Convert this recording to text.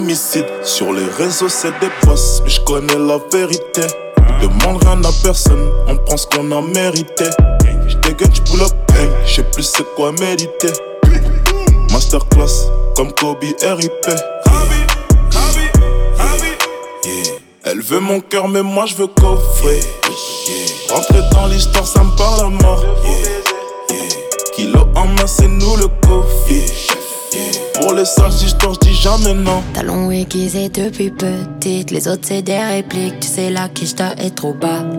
Homicide, sur les réseaux c'est des boss, mais je connais la vérité. Demande rien à personne, on prend ce qu'on a mérité. J'dégaine, j'pull up, hey, j'sais plus c'est quoi méditer. Masterclass, comme Kobe RIP. Elle veut mon cœur mais moi je veux coffrer. Rentrer dans l'histoire ça me parle à mort. Kilo en main c'est nous le coffee. Pour les sales histoires j'dis jamais non. Talons aiguisés depuis petite, les autres c'est des répliques. Tu sais la quicheta est trop bas.